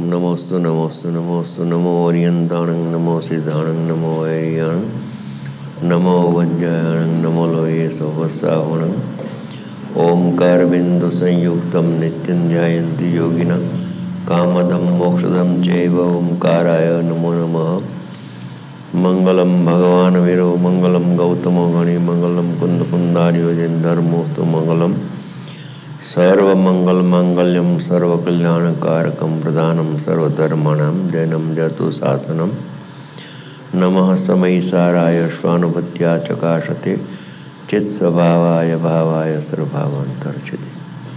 નમોસ્તુ નમોસ્તુ નમોસ્તુ નમો ઓરિયંતાણં નમો સિદ્ધાણં નમો વૈરિયાણં નમો વજ્જાયણં નમો લોહ્યે સહસ્રાવણં ઓમકાર બિંદુ સંયુક્તમ નિત્યં ધ્યાયન્તિ યોગિનઃ કામદં મોક્ષદં ચૈવ ઓમકારાય નમો નમઃ. મંગલમ ભગવાન વીરો મંગલમ ગૌતમો ગણી મંગલમ કુંદ કુંદાર્યો જૈન ધર્મોસ્તુ મંગલમ સર્વમંગલ માંગલ્યમ સર્વકલ્યાણકારકમ પ્રધાનમ સર્વધર્માણામ જૈનમ જતુ શાસનમ નમઃ સમયસારાય શ્વાનુભત્યા ચકાશતે ચિત્ સ્વભાવાય ભાવાય સર્વભાવાંતર્ચિતે.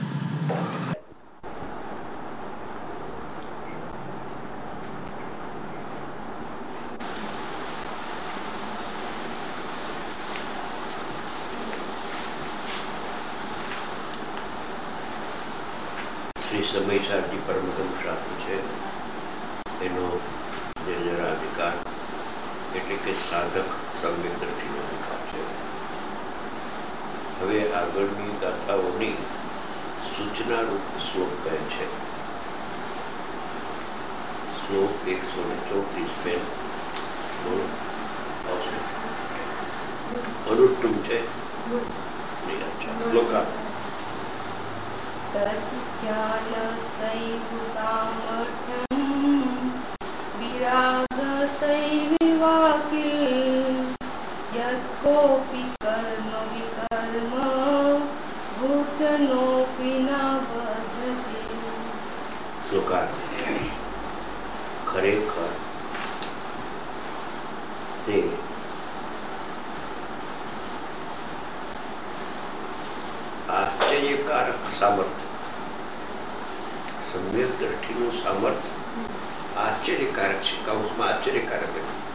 શ્રી સમયસારજી પરમગમ શાસ્ત્ર છે એનો નિર્જરાધિકાર એટલે કે સાધક સમ્યક દ્રષ્ટિનો અધિકાર છે. હવે આગળની ગાથાઓની સૂચનારૂપ શ્લોક કહે છે. શ્લોક 134 બેન બોલો. અનુષ્ટુમ છે લોકા તજ્ઞાનસૈવ સામર્થ્યં વિરાગસૈવિવાકિલ યત્ કોપિ કર્મ વિકર્મ ભૂતનોપિ ન બધતે. શ્લોકાર્થ. ખરેખર તે આશ્ચર્યકારક સામર્થ્ય, સમ્યક દ્રષ્ટિનું સામર્થ્ય આશ્ચર્યકારક છે. કૌંસમાં આશ્ચર્યકારક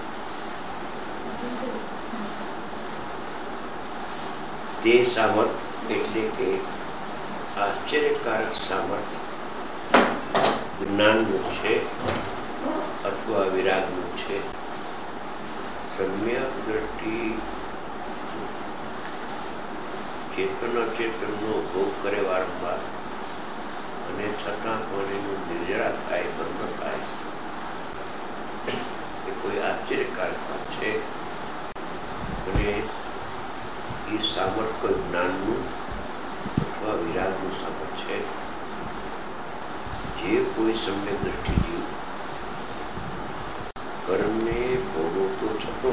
તે સામર્થ્ય એટલે કે આશ્ચર્યકારક સામર્થ્ય જ્ઞાનનું છે અથવા વિરાગનું છે. સમ્યક દ્રષ્ટિ ચેતન અચેતનનો ભોગ કરે વારંવાર અને છતાં પણ એનું નિર્જરા થાય, બંધ થાય એ કોઈ આશ્ચર્યકારક વાત છે. અને એ સામર્થ્ય કોઈ જ્ઞાનનું અથવા વિરાગનું સામર્થ્ય છે. જે કોઈ સમ્યક દ્રષ્ટિ જીવ કર્મને ભોગવતો છતો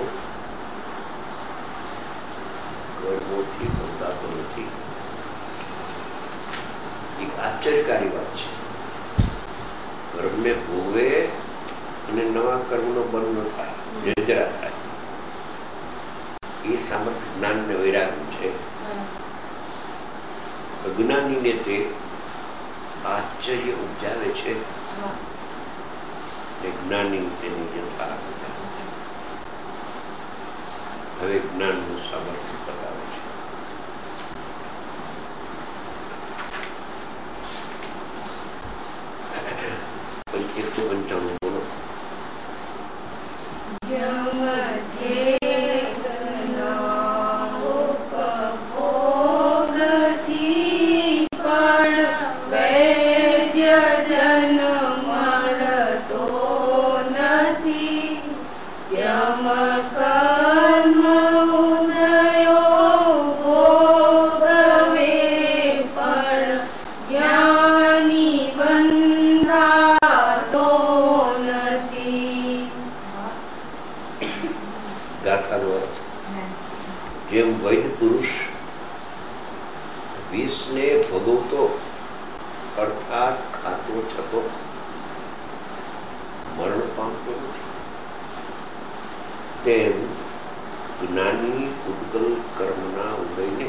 કર્મોથી બંધાતો નથી. એક આશ્ચર્યકારી વાત છે. કર્મને ભોગવે અને નવા કર્મનો બંધ ન થાય, નિર્જરા થાય, એ સામર્થ્ય જ્ઞાન ને વૈરાગનું છે. અજ્ઞાનીને તે આશ્ચર્ય ઉપજાવે છે ને જ્ઞાની તેની યથા. હવે જ્ઞાનનું સામર્થ્ય બતાવે છે. એકસો 95 બોલો. જેમ વૈદ પુરુષ વિષને ભોગવતો અર્થાત ખાતો છતો મરણ પામતો નથી, તેમ જ્ઞાની ઉદ્ગલ કર્મના ઉદયને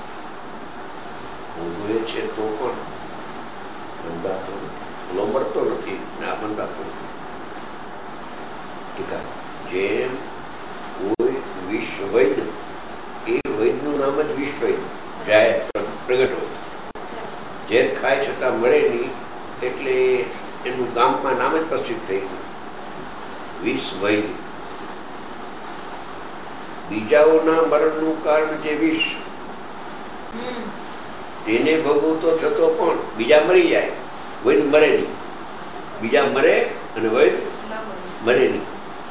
ભોગવે છે તો પણ બંધાતો નથી, મળતો નથી ને આ બંધાતો નથી. ટીકા. જેમ કોઈ વિશ્વવૈદ, એ વૈદનું નામ જ વિશ્વવૈદ, જાહેર પ્રગટ હોય, ઝેર ખાય છતાં મળે નહીં એટલે એનું ગામમાં નામ જ પ્રસિદ્ધ થઈ ગયું, વિશ્વવૈદ. બીજાઓના મરણનું કારણ જે વિષ, તેને ભોગવતો છતો પણ બીજા મરી જાય, વૈદ મરે નહીં. બીજા મરે અને વૈદ મરે નહીં.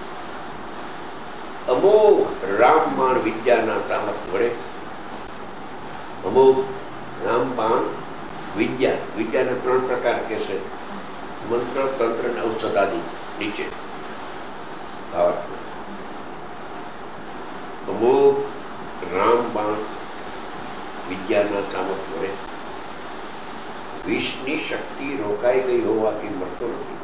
અમોઘ રામબાણ વિદ્યાના સામર્થ્ય વડે, અમોઘ રામબાણ વિદ્યા, વિદ્યાને 3 પ્રકાર કહેશે: મંત્ર, તંત્ર અને ઔષધાદિ. નીચે ભાવાર્થ: અમોઘ રામબાણ વિદ્યાના સામર્થ્ય વડે વિષની શક્તિ રોકાઈ ગઈ હોવાથી મરતો નથી.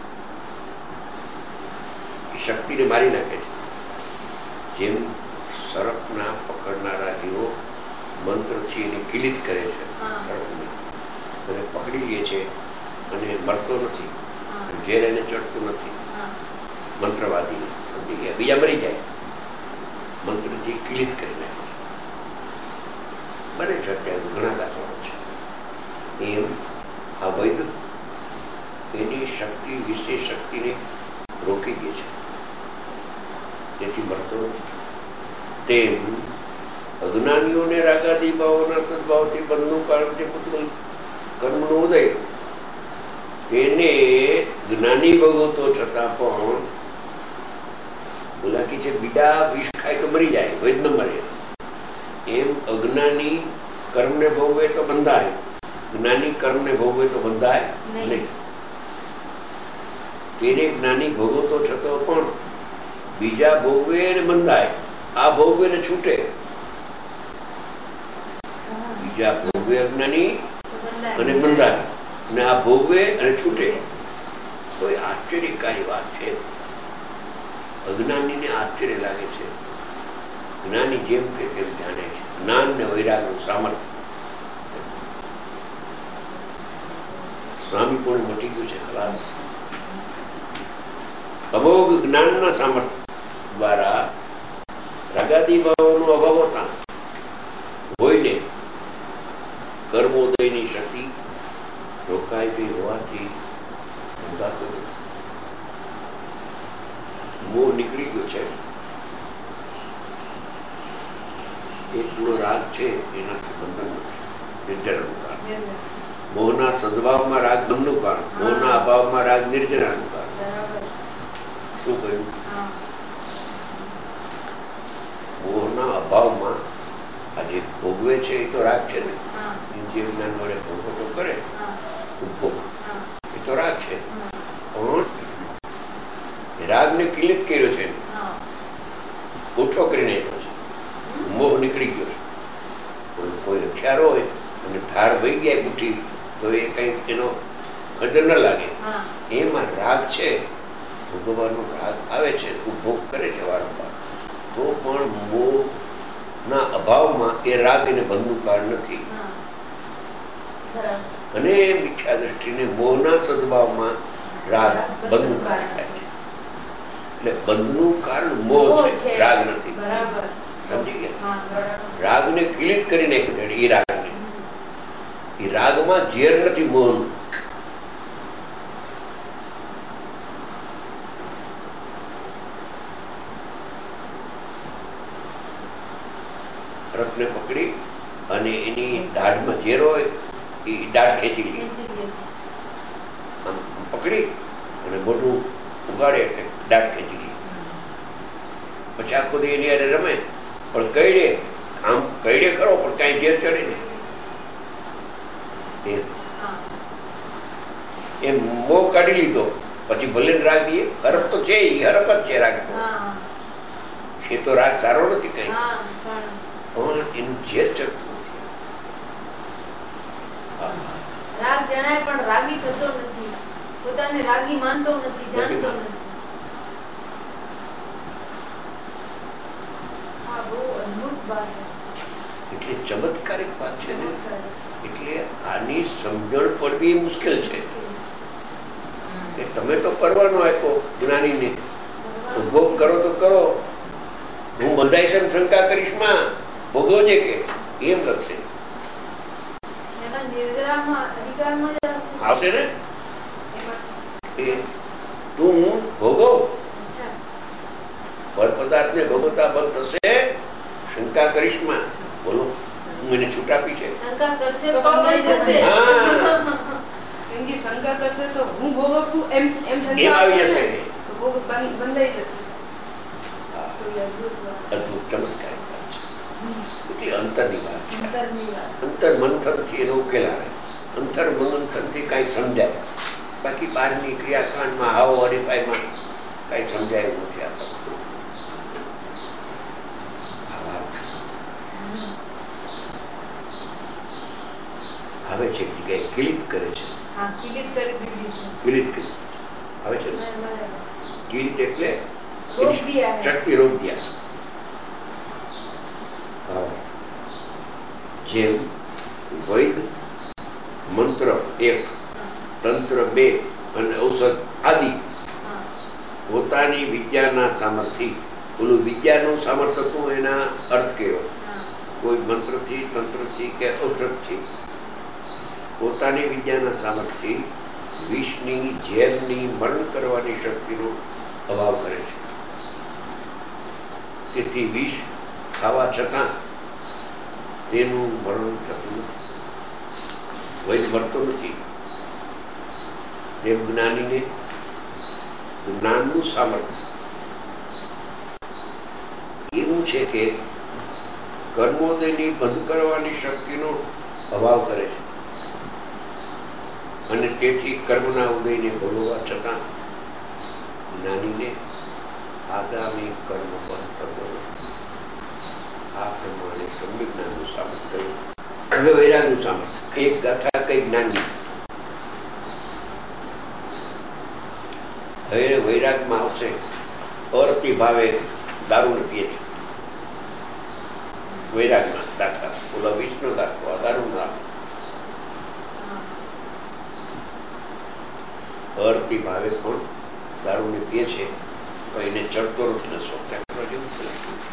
એ શક્તિને મારી નાખે છે. જેમ સર્પના પકડનારા જીવો મંત્રથી એને કિલિત કરે છે, સર્પને અને પકડી લે છે અને મરતો નથી, ઝેર એને ચડતું નથી. મંત્રવાદીને સમજી ગયા, બીજા મરી જાય, મંત્રથી કિલિત કરી નાખે છે. બને છે અત્યારે ઘણા દાખલાઓ છે. એમ આ વૈદ એની શક્તિ, વિશેષ શક્તિને રોકી દે છે, તેથી મરતો નથી. તેમ અજ્ઞાનીઓને રાગાદી ભાવોના સદભાવથી બંધનું કારણ જે પુત્ર કર્મનો ઉદય, તેને જ્ઞાની ભોગવતો છતાં પણ બોલાકી છે બીજા વિષ ખાય તો મરી જાય, વૈદ ન મરે. એમ અજ્ઞાની કર્મને ભોગવે તો બંધાય, જ્ઞાની કર્મને ભોગવે તો બંધાય નહીં. તેને જ્ઞાની ભોગવતો છતો પણ બીજા ભોગવે ને બંધાય, આ ભોગવે ને છૂટે. બીજા ભોગવે અજ્ઞાની અને બંધાય, અને આ ભોગવે અને છૂટે. કોઈ આશ્ચર્યકારી વાત છે. અજ્ઞાનીને આશ્ચર્ય લાગે છે, જ્ઞાની જેમ કે તેમ જાણે છે. જ્ઞાન ને વૈરાગનું સામર્થ્ય. સ્વામી પણ મટી ગયું છે, ખલાસ. અમોઘ જ્ઞાનના સામર્થ્ય દ્વારા રાગાદી ભાવોનો અભાવ હોતા હોઈને કર્મોદયની શક્તિ રોકાઈ ગઈ હોવાથી બંધાતો નથી. મોહ નીકળી ગયો છે. એટલો રાગ છે, એનાથી બંધન નથી. નિર્જરાનું કારણ. મોહના સદભાવમાં રાગ બંધનું કારણ, મોહના અભાવમાં રાગ નિર્જરાનું કારણ. શું કહ્યું? મોહના અભાવમાં આજે ભોગવે છે એ તો રાગ છે ને, જે જ્ઞાન વડે ભોગવટો કરે, ઉપભોગ, એ તો રાગ છે. પણ રાગને કિલિત કર્યો છે, ઓછો કરી નાખ્યો છે, મોહ નીકળી ગયો છે. પણ કોઈ હથિયાર હોય અને ધાર વહી ગયા બુઠી, તો એ કંઈક એનો ખદર ન લાગે. એમાં રાગ છે, ભોગવવાનો રાગ આવે છે, ઉપભોગ કરે છે વારંવાર, તો પણ મોહના અભાવમાં એ રાગ એને બંધનું કારણ નથી. અને મિથ્યા દ્રષ્ટિને મોહના સદભાવમાં રાગ બંધનું કારણ થાય છે. એટલે બંધનું કારણ મોહ છે, રાગ નથી. સમજી ગયા? રાગને કિલિત કરી નાખ્યું. એ રાગને, એ રાગમાં ઝેર નથી મોહનું. હરકને પકડી અને એની દાઢમાં ઝેર હોય, એ દાઢ ખેંચી લે. આમ પકડી અને મોઢું ઉગાડે એટલે દાઢ ખેંચી લે. પછી આખો દી એની હારે રમે, પણ કઈડે, આમ કઈડે ખરો પણ કાંઈ ઝેર ચડે નહીં. એ મોહ કાઢી લીધો, પછી ભલે રાગ દઈએ. હરક તો છે, એ હરક જ છે. રાગ એ તો રાગ સારો નથી કઈ, પણ એનું ઝેર ચડતું નથી. રાગ જણાય પણ રાગી થતો નથી, પોતાને રાગી માનતો નથી, જાણતો નથી. આ બહુ અદ્ભુત વાત છે. એટલે ચમત્કારિક વાત છે ને. એટલે આની સમજણ પડવી મુશ્કેલ છે. કે તમે તો કરવાનો આપ્યો જ્ઞાનીને, ઉપભોગ કરો તો કરો, હું બંધાઈશ એમ શંકા કરીશ માં ભોગવજે કે એમ લખશે. આવશે ને તું ભોગવ, પર પદાર્થ ને ભોગવતા બંધ થશે. શંકા કરીશ માં, બોલો હું એને છૂટ આપી છે. કેમ કે શંકા કરશે તો હું ભોગવશું એમ એમ શંકા આવી આવશે જશે. ને, તો ભોગ બંધાઈ જશે. હા, કોઈ અદ્ભુત વાત. અદભુત ચમત્કારિક વાત છે. એટલી અંતરની વાત છે. અંતરની વાત. અંતર મંથનથી એનો ઉકેલ આવે. અંતર મંથનથી કાંઈ સમજાય. બાકી બહારની ક્રિયાકાંડમાં હાવ હરીફાઈમાં કાંઈ સમજાય એવું નથી આપણને. આ વાત આવે છે એક જગ્યાએ કિલિત કરે છે. હા, કિલિત કરી દીધી છે. કિલિત કરી આવે છે ને? બરાબર. કિલિત એટલે રોક દિયા હૈ. શક્તિ રોક દિયા. જેમ વૈદ મંત્ર 1, તંત્ર 2 અને ઔષધ આદિ હા. પોતાની વિદ્યાના સામર્થ્ય, ઓલું વિદ્યાનું સામર્થ્ય હતું એના અર્થ કયો? હા. કોઈ મંત્રથી, તંત્રથી કે ઔષધથી પોતાની વિદ્યાના સામર્થ્યથી વિષની, ઝેરની મરણ કરવાની શક્તિનો અભાવ કરે છે. તેથી વિષ ખાવા છતાં તેનું મરણ થતું નથી. વૈદ મરતો નથી. તેમ જ્ઞાનીને જ્ઞાનનું સામર્થ્ય એવું છે કે કર્મોદયની બંધ કરવાની શક્તિનો અભાવ કરે છે અને તેથી કર્મના ઉદયને ભોગવવા છતાં જ્ઞાનીને આગામી કર્મ બંધ થતો નથી. આ પ્રમાણે સમ્યક જ્ઞાનનું સામર્થ્ય થયું. હવે વૈરાગનું સામર્થ્ય. એક ગાથા કઈ જ્ઞાનની. હવે વૈરાગમાં આવશે અરતિ ભાવે દારૂ પીએ છે. વૈરાગમાં દાખલા, ઓલા વિષનો દાખલો, આ દારૂનો દાખલો. અરતિ ભાવે પણ દારૂને પીએ છે, તો એને ચડતો નથી નશો. જેવું છે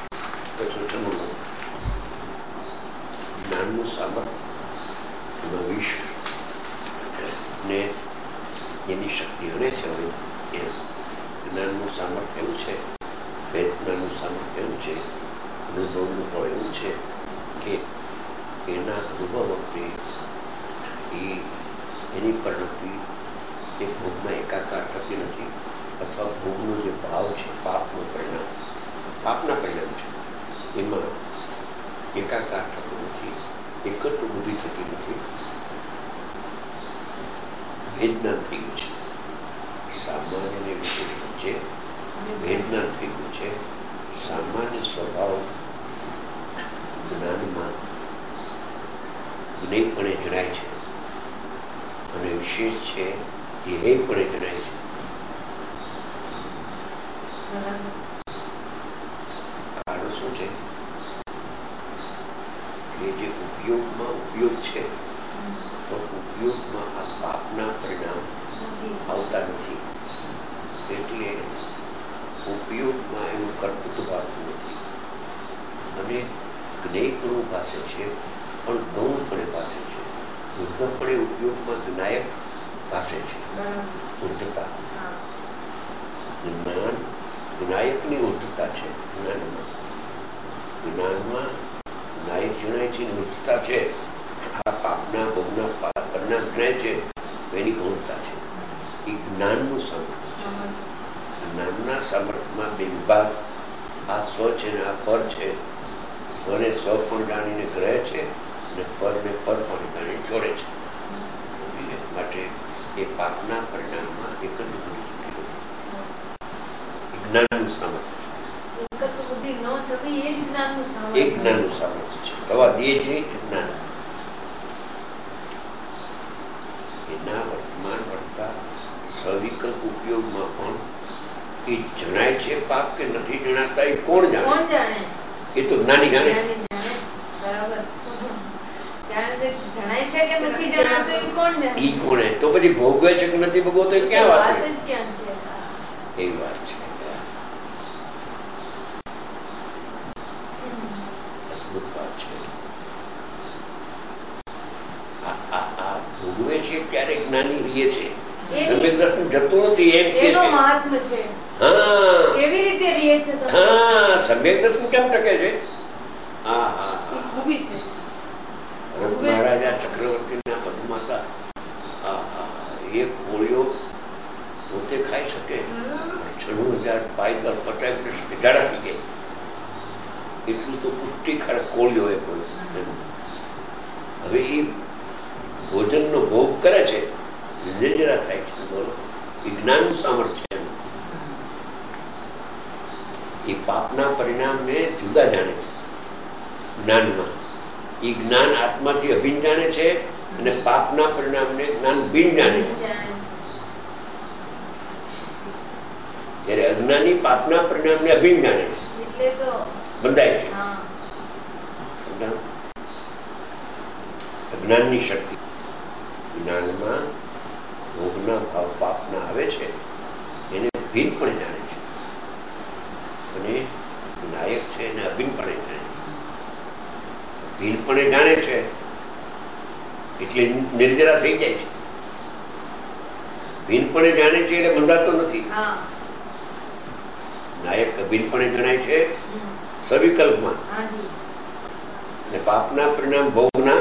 જ્ઞાનનું સામર્થ્ય, એમાં વિષ ને એની શક્તિ હરે છે. હવે એ જ્ઞાનનું સામર્થ્ય એવું છે, વેદનાનું સામર્થ્ય એવું છે, અનુભવનું ફળ એવું છે કે એના અનુભવ વખતે એની પ્રવૃત્તિ એ ભોગમાં એકાકાર થતી નથી, અથવા ભોગનો જે ભાવ છે, પાપનું પરિણામ, પાપના પરિણામ છે, એમાં એકાકાર થતું નથી, એકત્ર બુદ્ધિ થતી નથી. ભેદના થઈ ગયું છે. સામાન્ય અને વિશેષ વચ્ચે ભેદના થઈ ગયું છે. સામાન્ય સ્વભાવ જ્ઞાનમાં જ્ઞેયપણે જણાય છે અને વિશેષ છે એ હેયપણે જણાય છે. કારણ શું છે કે જે ઉપયોગમાં ઉપયોગ છે, તો ઉપયોગમાં આ પાપના પરિણામ આવતા નથી, એટલે ઉપયોગમાં એનું કર્તૃત્વ ભાવતું નથી અને જ્ઞેયપણું ભાષે છે, પણ ગૌણપણે ભાષે છે. શુદ્ધપણે ઉપયોગમાં જ્ઞાયક ભાષે છે. શુદ્ધતા જ્ઞાન જ્ઞાયકની ઉર્ધતા છે. જ્ઞાનમાં જ્ઞાયક જણાય છે, ઉર્ધતા છે. આ પાપના ભોગના પરિણામ જણાય છે, એની ગૌણતા છે. એ જ્ઞાનનું સામર્થ્ય છે. જ્ઞાનના સામર્થ્યમાં બે વિભાગ, આ સ્વ છે ને આ પર છે. સ્વને સ્વ પણ જાણીને ગ્રહે છે અને પરને પર પણ જાણીને છોડે છે. માટે એ પાપના પરિણામમાં એક જ બુદ્ધિ છૂટી નથી. જ્ઞાનનું સામર્થ્ય છે. એક જ્ઞાનનું સામર્થ્ય છે. થવા દે જ નહીં જ્ઞાન. એના વર્તમાન વર્તા સવિકલ્પ ઉપયોગમાં પણ એ જણાય છે પાપ કે નથી જણાતા, એ કોણ જાણે? એ તો જ્ઞાની જાણે. ઈ કોણે? તો પછી ભોગવે છે કે નથી ભોગવતો, ક્યાં વાત છે? એ વાત છે. અદભુત વાત છે. આ ભોગવે છે ત્યારે જ્ઞાની રહીએ છે, સમ્યક દર્શન જતું નથી એમ કે છે. હા, કેવી રીતે રહે છે? હા, સમ્યક દર્શન કેમ ટકે છે? હા હા હા, ખૂબી છે. મહારાજા ચક્રવર્તીના પદમાં હતા. હા હા, એ કોળીઓ પોતે ખાઈ શકે, 96,000 પાય દર પચાવી શકે, ઝાડા થઈ જાય એટલું તો પુષ્ટિકાર કોળીઓ એ કોઈ. હવે એ ભોજનનો ભોગ કરે છે, નિર્જરા થાય છે. બોલો, એ જ્ઞાનનું સામર્થ્ય. એ પાપના પરિણામને જુદા જાણે છે જ્ઞાનમાં. એ જ્ઞાન આત્માથી અભિન્ન જાણે છે અને પાપના પરિણામને જ્ઞાન ભિન્ન જાણે છે. જ્યારે અજ્ઞાની પાપના પરિણામને અભિન્ન જાણે છે, બંધાય છે. અજ્ઞાનની શક્તિ. જ્ઞાનમાં ભોગના ભાવ પાપના આવે છે એને ભિન્નપણે જાણે છે, અને નાયક છે એને અભિન્નપણે જાણે છે. ભિન્નપણે જાણે છે એટલે નિર્જરા થઈ જાય છે. ભિન્નપણે જાણે છે એટલે બંધાતો નથી. નાયક અભિન્નપણે જણાય છે સવિકલ્પમાં, અને પાપના પરિણામ ભોગના.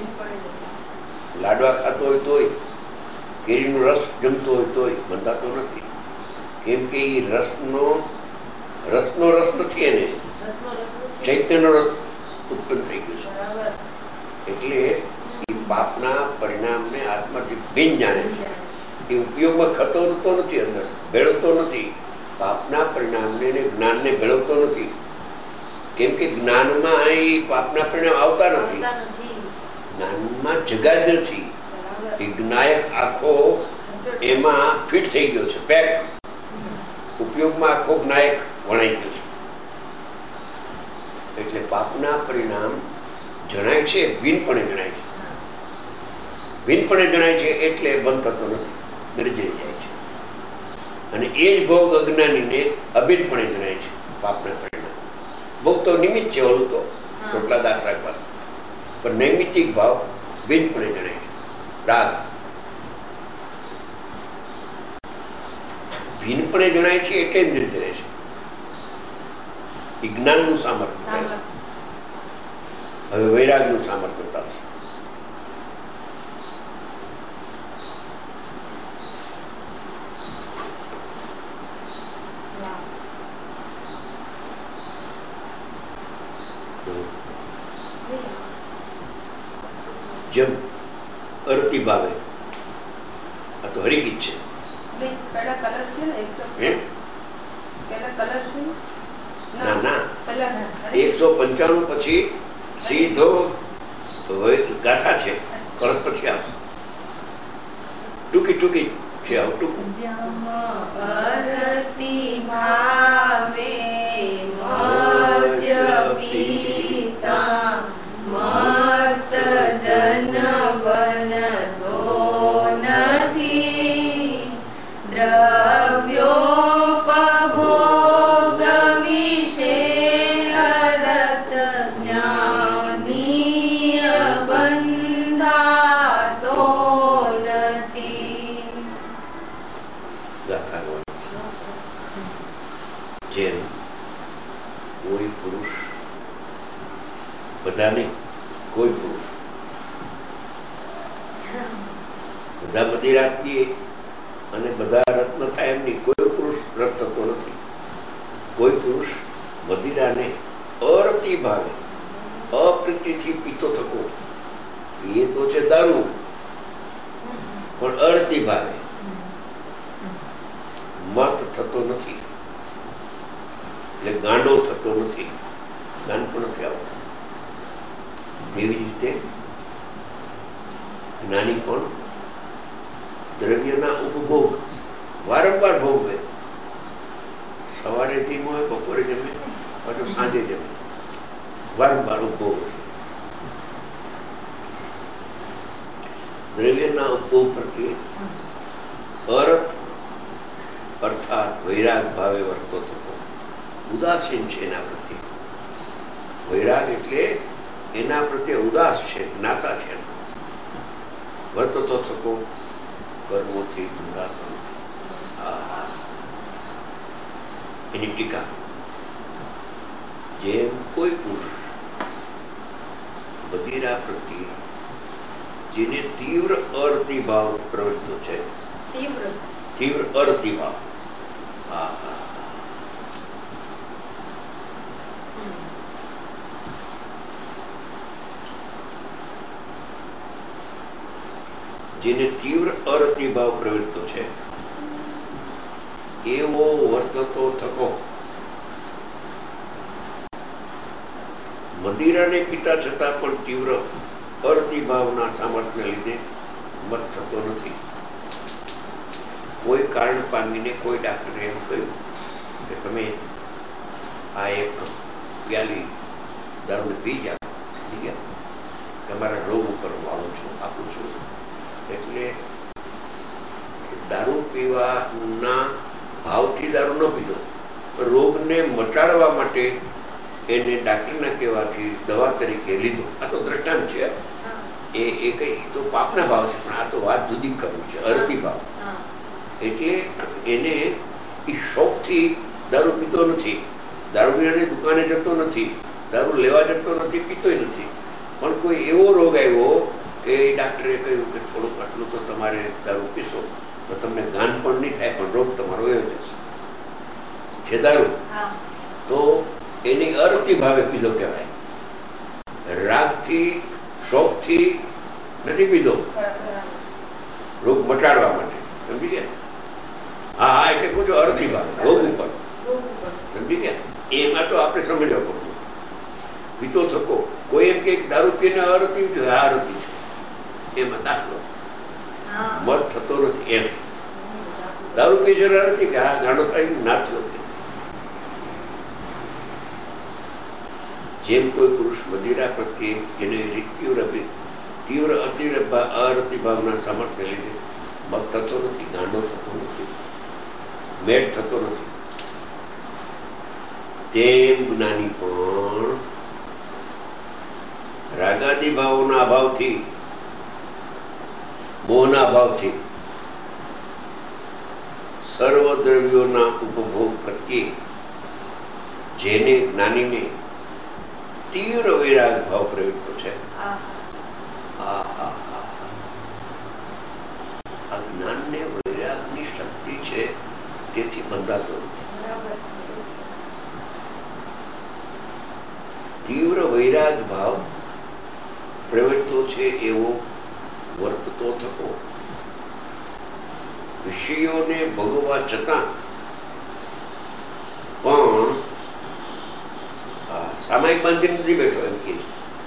લાડવા ખાતો હોય તોય, કેરીનો રસ જમતો હોય તોય બંધાતો નથી. કેમ કે એ રસનો રસ નથી, એને ચૈત્યનો રસ ઉત્પન્ન થઈ ગયો છે. એટલે એ પાપના પરિણામને આત્માથી ભિન્ન જાણે છે. એ ઉપયોગમાં ખતરતો નથી, અંદર ભેળવતો નથી. પાપના પરિણામને જ્ઞાનને ભેળવતો નથી. કેમ કે જ્ઞાનમાં એ પાપના પરિણામ આવતા નથી. જ્ઞાનમાં જગા જ નથી. એ જ્ઞાયક આખો એમાં ફિટ થઈ ગયો છે, પેક. ઉપયોગમાં આખો જ્ઞાયક વણાઈ ગયો છે. એટલે પાપના પરિણામ જણાય છે, ભિન્નપણે જણાય છે. ભિન્નપણે જણાય છે એટલે બંધ થતો નથી, નિર્જરી જાય છે. અને એ જ ભોગ અજ્ઞાનીને અભિન્નપણે જણાય છે. પાપના પરિણામ ભોગ તો નિમિત્ત છે, ઓલું તો રોટલા દાળ રાખવા, પણ નૈમિત્તિક ભાવ ભિન્નપણે જણાય છે. રાગ ભિન્નપણે જણાય છે એટલે જ નિર્જરે છે. જ્ઞાનનું સામર્થ્ય. હવે વૈરાગનું સામર્થ્ય આવશે. જેમ અરતી ભાવે, આ તો હરિગીત છે. ના ના, 195 પછી સીધો ગાથા છે, કળશ પછી આવશે. ટૂંકી ટૂંકી છે, આવું ટૂંકું. જેમ કોઈ પુરુષ, બધા નહીં, કોઈ પુરુષ, બધા મદિરા પીએ અને બધા રત્ન થાય એમ નહીં. કોઈ પુરુષ રત થતો નથી. કોઈ પુરુષ મદિરાને અરતિ ભાવે, અપ્રીતિથી પીતો થકો. એ તો છે દારૂ, પણ અરતિ ભાવે મત થતો નથી, એટલે ગાંડો થતો નથી, જ્ઞાન પણ નથી આવતું. એવી રીતે જ્ઞાની પણ દ્રવ્યના ઉપભોગ વારંવાર ભોગવે. સવારે ધીમો હોય, બપોરે જમે, પાછું સાંજે જમે, વારંવાર ઉપભોગ. દ્રવ્યના ઉપભોગ પ્રત્યે અરત અર્થાત વૈરાગ ભાવે વર્તો થતો, ઉદાસીન છે એના પ્રત્યે. વૈરાગ એટલે એના પ્રત્યે ઉદાસ છે, જ્ઞાતા છે. વર્તતો થકો, કર્મોથી બંધાતો નથી. એની ટીકા. જેમ કોઈ પુરુષ મદિરા પ્રત્યે જેને તીવ્ર અરતિભાવ પ્રવૃત્તો છે. તીવ્ર અરતિભાવ. હા હા. જેને તીવ્ર અરતિભાવ પ્રવૃત્તો છે એવો વર્તતો થકો મદિરાને પીતા છતાં પણ તીવ્ર અરતિભાવના સામર્થ્યને લીધે મત થતો નથી. કોઈ કારણ પામીને કોઈ ડાક્ટરે એમ કહ્યું કે તમે આ એક પ્યાલી દારૂ પી જાઓ, તમારા રોગ ઉપર હું આપું છું. એટલે દારૂ પીવાના ભાવથી દારૂ ન પીધો, રોગને મટાડવા માટે એને ડાક્ટરના કહેવાથી દવા તરીકે લીધો. આ તો દ્રષ્ટાંત છે. એ કઈ તો પાપના ભાવ છે, પણ આ તો વાત જુદી કરવી છે, અરતી ભાવ. એટલે એને એ શોખથી દારૂ પીતો નથી, દારૂ પીવાની દુકાને જતો નથી, દારૂ લેવા જતો નથી, પીતોય નથી. પણ કોઈ એવો રોગ આવ્યો કે ડાક્ટરે કહ્યું કે થોડુંક આટલું તો તમારે દારૂ પીશો તો તમને ગાન પણ નહીં થાય, પણ રોગ તમારો એવો જશે છે દારૂ. તો એની અરતિ ભાવે પીધો કહેવાય. રાગથી શોખથી નથી પીધો, રોગ મટાડવા માટે. સમજી ગયા? હા હા, એટલે પૂછો અરતિ ભાવ રોગ ઉપર. સમજી ગયા? એમાં તો આપણે સમજવા પડતું. પીતો થકો કોઈ એમ કે દારૂ પીને અરતિ આ અરતિ છે, એમાં દાખલો મત થતો નથી. એમ દારૂ પી છે નથી કે આ ગાણો થાય ના થયો. જેમ કોઈ પુરુષ મદિરા પ્રત્યે એને તીવ્ર અરતિ ભાવના સામર્થ્ય લીધે મત થતો નથી, ગાંડો થતો નથી, મેળ થતો નથી, તેમ જ્ઞાની પણ રાગાદી ભાવોના અભાવથી, મોહના અભાવથી સર્વ દ્રવ્યોના ઉપભોગ પ્રત્યે જેને જ્ઞાનીને તીવ્ર વૈરાગ ભાવ પ્રવૃત્તો છે. આ જ્ઞાનને વૈરાગની શક્તિ છે, તેથી બંધાતો નથી. તીવ્ર વૈરાગ ભાવ પ્રવૃત્તો છે એવો વર્તતો થકો વિષયોને ભોગવવા છતાં પણ સામાયિક બાંધીને નથી બેઠો. એમ કે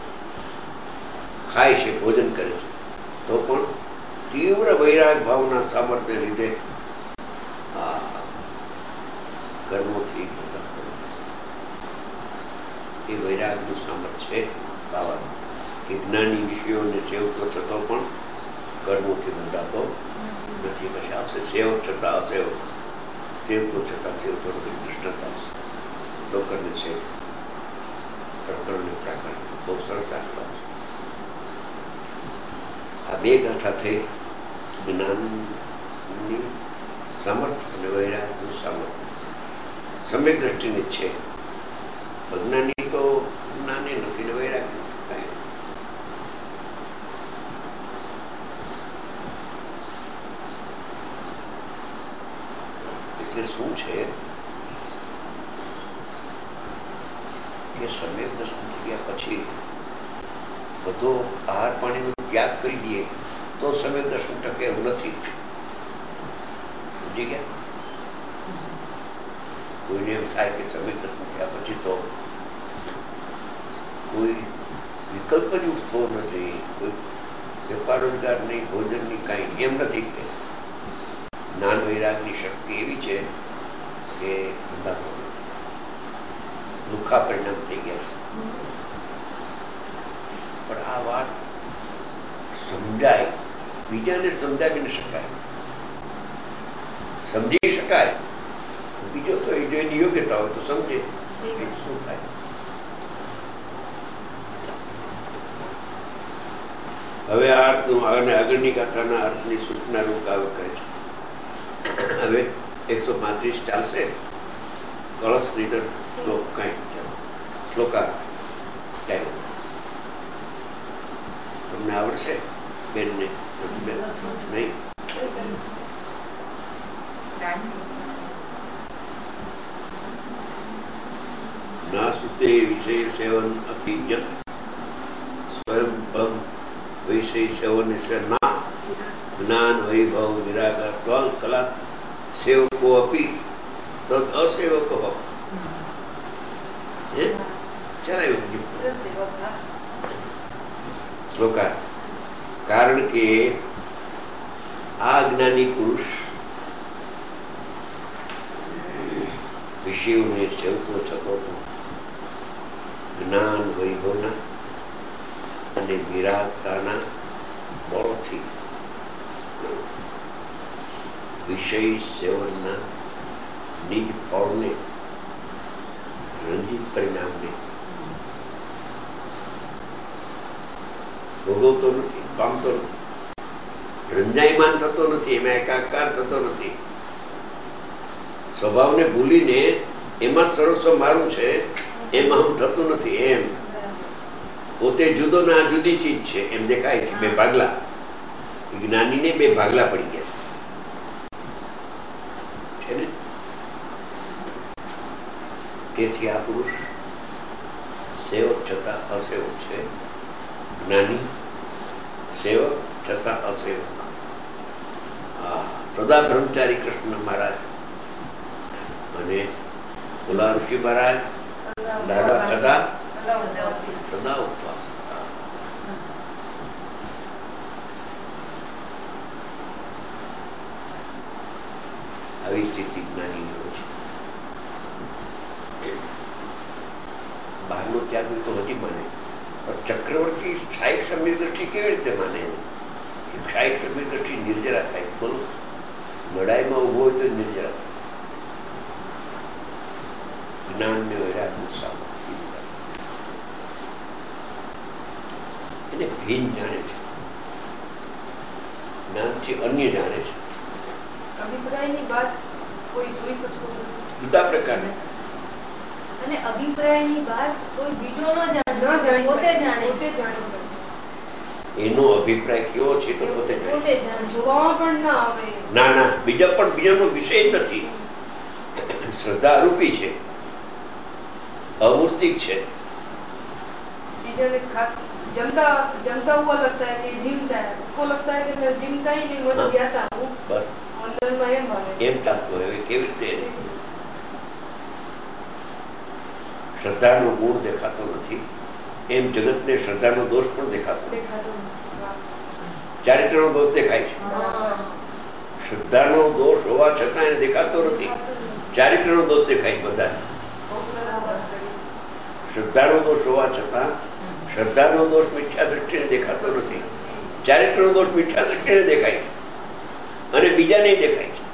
ખાય છે, ભોજન કરે છે, તો પણ તીવ્ર વૈરાગ ભાવના સામર્થ્ય લીધે કર્મોથી એ વૈરાગનું સામર્થ્ય છે ખાવાનું. એ જ્ઞાની વિષયોને સેવતો છતો પણ કર્મોથી બંધાતો નથી. પછી આવશે સેવક છતાં અસેવક, સેવતો છતાં સેવતો નથી. દૃષ્ટાંત આવશે લોકરને સેવ, પ્રકરણને પ્રકરણ. બહુ સરસ દાખલો આવશે. આ બે ગાથા થઈ જ્ઞાનની સામર્થ્ય અને વૈરાગનું સામર્થ્ય. સમ્યક દ્રષ્ટિની જ છે. અજ્ઞાની તો જ્ઞાને નથી ને વૈરાગ નથી, કાંઈ નથી. એટલે શું છે કે સમ્યક દર્શન થઈ ગયા પછી બધો આહાર પાણીનો ત્યાગ કરી દઈએ તો સમ્યક દર્શન ટકે એવું નથી. સમજી ગયા? કોઈને એમ થાય કે સમ્યક દર્શન થયા પછી તો કોઈ વિકલ્પ જ ઉઠતો નથી, કોઈ વેપાર રોજગાર નહીં, ભોજનની કાંઈ. એમ નથી કે જ્ઞાન વૈરાગની શક્તિ એવી છે કે બંધાતો નથી. લુખા પરિણામ થઈ ગયા છે. પણ આ વાત સમજાય, બીજાને સમજાવી ન શકાય. સમજી શકાય, બીજો તો એ જોઈને યોગ્યતા હોય તો સમજે શું થાય. હવે આ અર્થનું અને આગળની ગાથાના અર્થની સૂચના રૂપ આવે કહે છે. હવે 135 ચાલશે. કળશ નીધર શ્લોક કઈ શ્લોકાર્થ તમને આવડશે? બેનને નહીં. ના સુતે વિષય સેવન અતિયત સ્વયં પમ વિષય સેવન છે ના જ્ઞાન વૈભવ નિરાકાર 12 કલાક સેવકો અપી તો અસેવકો શ્લોકાર્થ. કારણ કે આ જ્ઞાની પુરુષ વિષયોને સેવતો થતો જ્ઞાન વૈભવના અને વિરાગતાના બળથી વિષય સેવનના નિજ ફળને રંજિત પરિણામને ભોગવતો નથી, પામતો નથી, રંજાયમાન થતો નથી, એમાં એકાકાર થતો નથી. સ્વભાવને ભૂલીને એમાં સર્વસ્વ મારું છે એમાં હું થતું નથી. એમ પોતે જુદો ના જુદી ચીજ છે એમ દેખાય છે. બે ભાગલા જ્ઞાનીને બે ભાગલા પડી ગયા છે ને. તેથી આ પુરુષ સેવક છતાં અસેવક છે. જ્ઞાની સેવક છતાં અસેવક. સદા બ્રહ્મચારી કૃષ્ણ મહારાજ અને ઓલા ઋષિ મહારાજ દાદા કદા સદા ઉપવાસ. આવી સ્થિતિ જ્ઞાની હોય છે. બહારનો ત્યાગ તો હજી માને, પણ ચક્રવર્તી સ્થાયિક સમ્ય દ્રષ્ટિ કેવી રીતે માને? સ્થાયિક સમ્ય દ્રષ્ટિ નિર્જરા થાય. બોલો, લડાઈમાં ઉભો હોય તો નિર્જરા થાય. જ્ઞાનને વૈરાગનું સામું એને ભીન જાણે છે, જ્ઞાનથી અન્ય જાણે છે. અભિપ્રાયની વાત કોઈ જોઈ શકતો નથી. જુદા પ્રકારની. અને અભિપ્રાયની વાત કોઈ બીજો ન જાણે, પોતે જાણી શકે. એનો અભિપ્રાય કેવો છે તો પોતે જાણે. જોવામાં પણ ના આવે. ના, બીજાનો વિષય જ નથી. શ્રદ્ધા રૂપી છે, अमूर्तिक है. जमता हुआ लगता है कि जिमता है, उसको लगता है कि मैं जिमता ही नहीं, मैं तो ज्ञाता हूँ. अंदर में एम थातो है केवी રીતે શ્રદ્ધાનો ગુણ દેખાતો નથી, એમ જગતને શ્રદ્ધાનો દોષ પણ દેખાતો ચારિત્રનો દોષ દેખાય છે. શ્રદ્ધાનો દોષ હોવા છતાં એને દેખાતો નથી, ચારિત્રનો દોષ દેખાય બધાને. શ્રદ્ધાનો દોષ હોવા છતાં શ્રદ્ધાનો દોષ મિથ્યા દ્રષ્ટિને દેખાતો નથી, ચારિત્રનો દોષ મિથ્યા દ્રષ્ટિને દેખાય છે અને બીજાને દેખાય છે.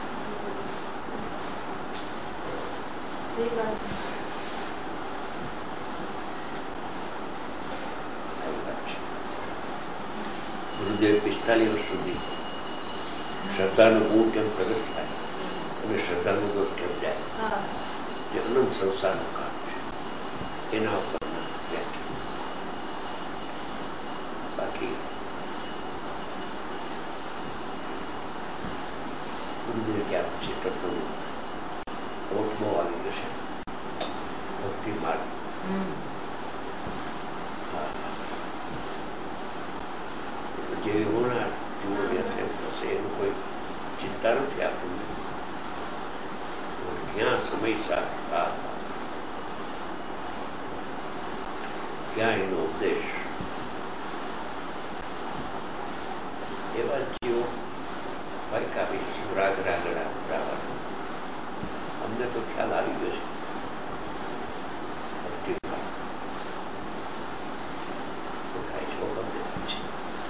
ગુરુદેવ 45 વર્ષ સુધી શ્રદ્ધાનો ગુણ કેમ પ્રગટ થાય અને શ્રદ્ધાનો દોષ કેમ જાય, જે અનંત સંસારનું કામ છે એના ઉપરના વ્યાખ્યા. બાકી ગુરુદેવ ક્યાં પછી તત્વનું ઓટ બહુ આવી જશે. ભક્તિ માર્ગ જેવી હોનાર જેવો વ્યાખ્યા થશે એનું કોઈ ચિંતા નથી આપણને. ક્યાં સમય સાર ક્યાં એનો ઉપદેશ. એવા જીવો ભાઈ કાપી શું રાગ રાગડા બરાબર અમને તો ખ્યાલ આવી ગયો છે. ભક્તિ ઓળખાય છે, ઓળખ દેખાય છે.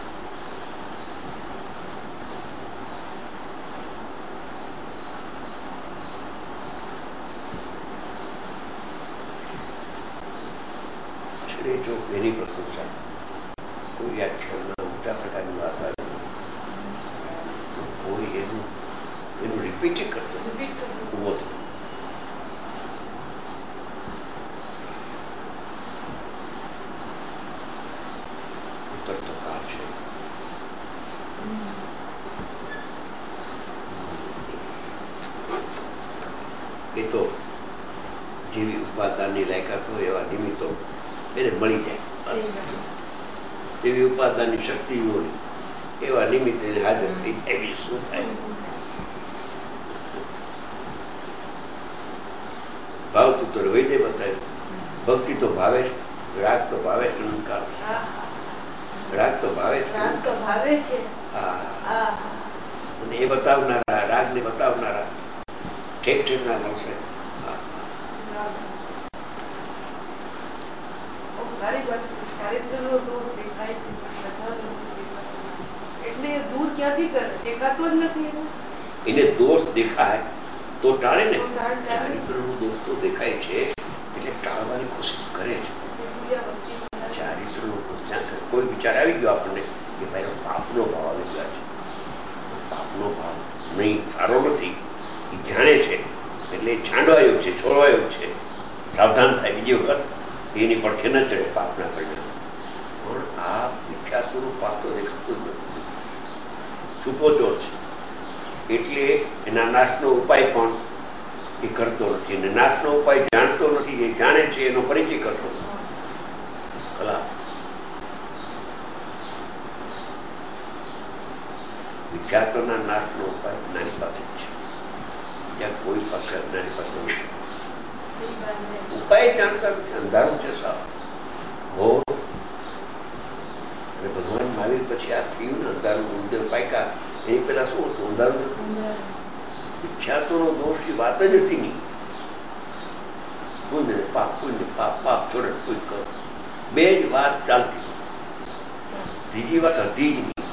જો એની પ્રશંસા કોઈ વ્યાખ્યાનમાં મોટા પ્રકારની વાત આવી તો કોઈ એનું રિપીટ કરતો ઉભો થયો. ઉતરતો કાળ છે, એ તો જેવી ઉપાદાનની લાયકાત હોય એવા નિમિત્તો એને મળી જાય. જેવી ઉપાદાનની શક્તિ હોય એવા નિમિત્તે એને હાજર થઈ જાય. શું થાય? ભાવતું તો વૈદ્ય બતાવ્યું. ભક્તિ તો ભાવે છે, રાગ તો ભાવે છે, અલંકાર રાગ તો ભાવે છે. હા, અને એ બતાવનારા, રાગ ને બતાવનારા ઠેક ઠેકના મળશે. ચારિત્રનો દોષ દેખાય છે, શ્રદ્ધાનો દોષ દેખાય છે. એટલે દૂર ક્યાંથી કરે? દેખાતો જ નથી. એને દોષ દેખાય તો ટાળે ને. ચારિત્રનો દોષ તો દેખાય છે એટલે ટાળવાની કોશિશ કરે છે. ચારિત્રનો દોષ જ્યાં કરે, કોઈ વિચાર આવી ગયો આપણને કે ભાઈ પાપનો ભાવ આવી ગયા છે, તો પાપનો ભાવ નહીં, સારો નથી, એ જાણે છે એટલે છાંડવાયો છે, છોડવાયો છે. સાવધાન થાય, બીજી વખત એની પડખે ન ચડે પાપના પરિણામ. પણ આ વિખ્યાતોનું પાપ તો દેખાતું જ નથી, છુપો ચોર છે. એટલે એના નાશનો ઉપાય પણ એ કરતો નથી, અને નાશનો ઉપાય જાણતો નથી. એ જાણે છે એનો પરિચય કરતો નથી. કલા વિખ્યાતોના નાશનો ઉપાય જ્ઞાની પાસે જ છે, જ્યાં કોઈ પાસે જ્ઞાની પાસે નથી. ઉપાય જાણતા નથી, અંધારું છે સાવ. અને ભગવાન મહાવીર પછી આ થયું ને અંધારું, ગુરુદેવ પાયકા, એની પેલા શું હતું? અંધારું. વિખ્યાતોનો દોષ એ વાત જ હતી નહીં. પુણ્ય પાપ, પુણ્ય પાપ, પાપ છોડે પુણ્ય કરો, બે જ વાત ચાલતી. ત્રીજી વાત હતી જ નહીં.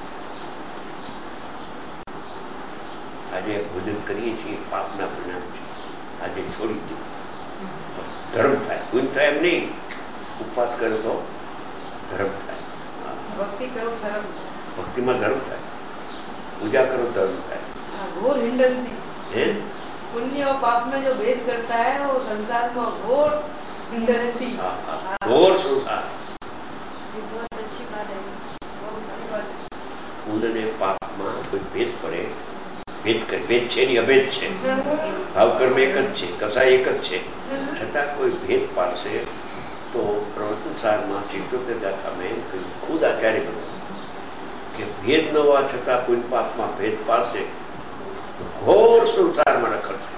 આજે ભોજન કરીએ છીએ પાપના પરિણામ છે, આજે છોડી દે, ધર્મ થાય. પુણ્ય થાય એમ નહીં, ઉપવાસ કરે તો ધર્મ થાય. ભક્તિ કરો ધર્મ, ભક્તિમાં ધર્મ થાય. पूजा करो धर्म થાય. घोर हिंडनती पुण्य और पाप में जो भेद करता है वो संसार में घोर हिंडनती. घोर संसार. ये बहुत अच्छी बात है, बहुत सारी बात है. पुण्य ने पाप में कोई भेद पड़े, भेद છે ની અભેદ છે. ભાવ કર્મ એક જ છે, કસાય એક જ છે, છતાં કોઈ ભેદ પાડશે તો પ્રવચન સારમાં 78 ગાથામાં ખુદ આચાર્ય બતાવ્યું કે ભેદ ન હોવા છતાં કોઈ પાપમાં ભેદ પાડશે તો ઘોર સંસારમાં રખડશે.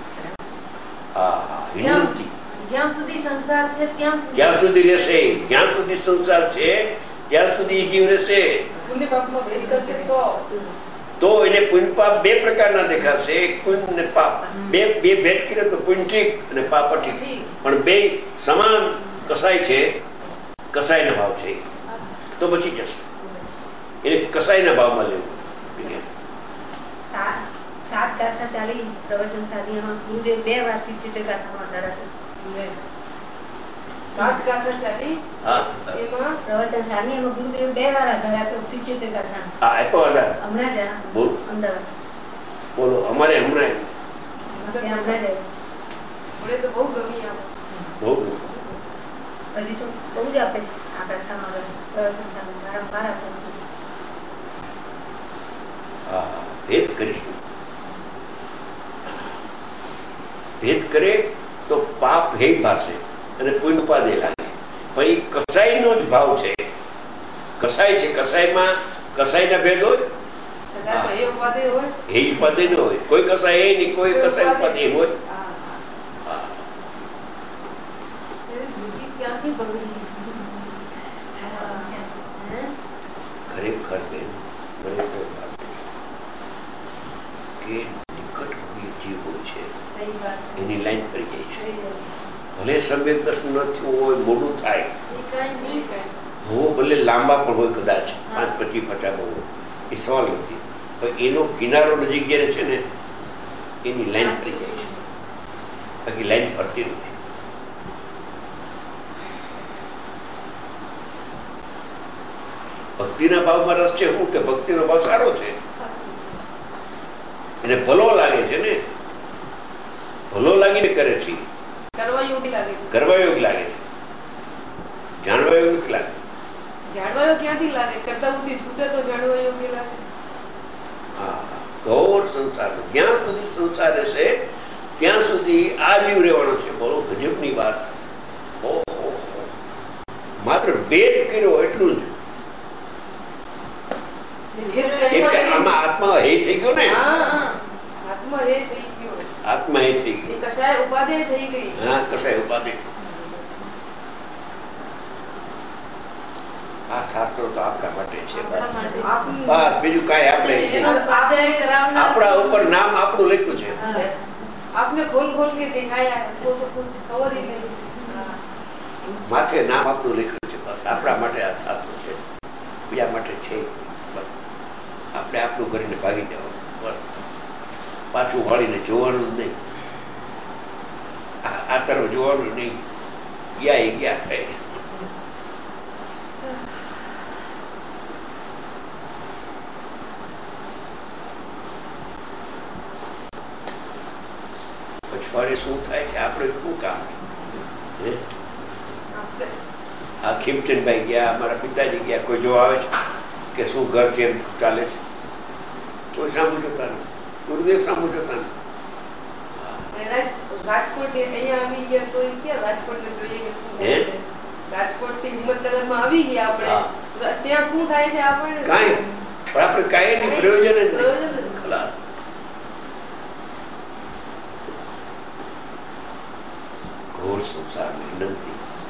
જ્યાં સુધી સંસાર છે ત્યાં સુધી રહેશે, જ્યાં સુધી સંસાર છે ત્યાં સુધી જીવ રહેશે. પુણ્ય પાપમાં ભેદ કરશે તો એને પુણ્ય પાપ બે પ્રકારના દેખાશે. એક પુણ્ય ને પાપ, બે ભેદ કરે તો પુણ્ય ઠીક અને પાપ ઠીક, પણ બે સમાન કસાય છે, કસાયના ભાવ છે, તો બચી જશે. એને કસાયના ભાવમાં લેવું. 7 ગાથા ચાલી પ્રવચન સાધ્યમાં ગુરુદેવ 2 વાર 77 ગાથામાં ધરાતા. 7 ગાથા ચાલી એમાં પ્રવચન સાધ્યમાં ગુરુદેવ 2 વાર ધરાતો 77 ગાથા. હમણાં જ અમદાવાદ. બોલો અમારે હમણાં મને તો બહુ ગમી આવે. બહુ ગમી. હજી તો બહુ જ આપે છે આ ગાથામાં પ્રવચન સાધ્ય વારંવાર આપે છે. ભેદ કરીશું. ભેદ કરે તો પાપ હે પાસે અને પુણ્ય ઉપાદે લાગે. પણ એ કસાઈનો જ ભાવ છે. કસાય છે, કસાયમાં કસાયના ભેદ હોય, એ ઉપાદે હોય, એ ઉપાદે ન હોય. કોઈ કસાય એ નહીં, કોઈ કસાય ઉપાદે એમ હોય. ક્યાંથી બગડી ખરેખર બેન મને તો કે નિકટ જીવ હોય છે એની લાઈન કરી જાય છે. ભલે સમ્યક દર્શન ન થયું હોય, મોડું થાય, ભલે લાંબા પણ હોય, કદાચ 5, 25, 50 હોય, એ સવાલ નથી. પણ એનો કિનારો નજીક જ્યારે છે ને એની લાઈન કરી જાય છે, બાકી લાઈન ફરતી નથી. ભક્તિના ભાવમાં રસ છે શું કે ભક્તિનો ભાવ સારો છે, એને ભલો લાગે છે ને, ભલો લાગીને કરે છે, કરવા યોગ્ય લાગે છે, કરવા યોગ્ય લાગે છે, જાણવા યોગ્ય નથી લાગે. જાણવા યોગ્ય ક્યાંથી લાગે? કરતા બુદ્ધિ છૂટે તો જાણવા યોગ્ય લાગે. ઘોર સંસાર જ્યાં સુધી સંસાર રહેશે ત્યાં સુધી આ જીવ રહેવાનો છે. બોલો ગજબની વાત. માત્ર ભેદ કર્યો એટલું જ. આમાં આત્મા હે થઈ ગયો ને, આત્મા હે થઈ ગયો, આત્મા હે થઈ ગયો, કશાય ઉપાધિ થઈ ગઈ. હા, કશાય ઉપાધિ. આ શાસ્ત્રો તો આપણા માટે છે, બસ બીજું કાંઈ આપણે આપણા ઉપર નામ આપણું લખ્યું છે. आपने खोल खोल के दिखाया वो तो कुछ खबर ही नहीं. માથે નામ આપણું લખ્યું છે. બસ આપણા માટે આ શાસ્ત્રો છે, બીજા માટે છે. બસ આપણે આપણું કરીને ભાગી દેવાનું. બસ પાછું વાળીને જોવાનું જ નહીં. આ તરફ જોવાનું નહીં. ગયા એ ગયા થાય. પછવાડે શું થાય છે? આપણે શું કામ? આ ખીમચંદભાઈ ગયા, અમારા પિતાજી ગયા, કોઈ જોવા આવે છે કે શું ઘર કેમ ચાલે છે? કોઈ સામું જોતા નથી. ગુરુદેવ સામું જોતા નથી. રાજકોટ અહીંયા આવી ગયા તો ક્યાં રાજકોટ ને જોઈએ કે શું થાય છે? રાજકોટ થી હિંમતનગર માં આવી ગયા આપણે, ત્યાં શું થાય છે આપણને કાંઈ, પણ આપણે કાંઈ નહીં, પ્રયોજન જ નહીં. ખલાસ. ઘોર સંસાર વિનંતી.